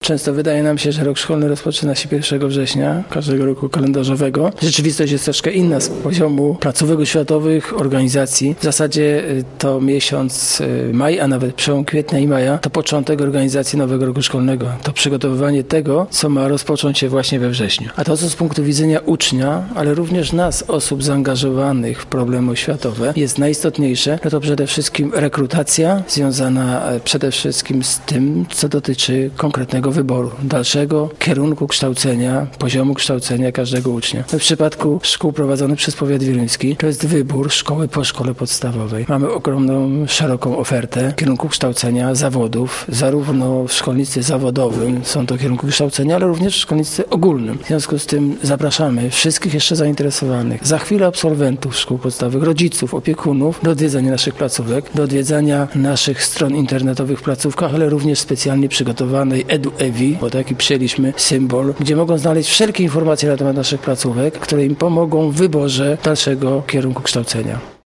Często wydaje nam się, że rok szkolny rozpoczyna się 1 września każdego roku kalendarzowego. Rzeczywistość jest troszkę inna z poziomu placówek oświatowych, organizacji. W zasadzie to miesiąc maj, a nawet przełom kwietnia i maja to początek organizacji nowego roku szkolnego. To przygotowywanie tego, co ma rozpocząć się właśnie we wrześniu. A to, co z punktu widzenia ucznia, ale również nas, osób zaangażowanych w problemy oświatowe, jest najistotniejsze, to przede wszystkim rekrutacja związana przede wszystkim z tym, co dotyczy konkretnego wyboru, dalszego kierunku kształcenia, poziomu kształcenia każdego ucznia. W przypadku szkół prowadzonych przez powiat wieluński to jest wybór szkoły po szkole podstawowej. Mamy ogromną, szeroką ofertę kierunków kształcenia, zawodów, zarówno w szkolnictwie zawodowym są to kierunki kształcenia, ale również w szkolnictwie ogólnym. W związku z tym zapraszamy wszystkich jeszcze zainteresowanych, za chwilę absolwentów szkół podstawowych, rodziców, opiekunów do odwiedzania naszych placówek, do odwiedzania naszych stron internetowych w placówkach, ale również specjalnie przygotowanej EduEwi, bo taki przyjęliśmy symbol, gdzie mogą znaleźć wszelkie informacje na temat naszych placówek, które im pomogą w wyborze dalszego kierunku kształcenia.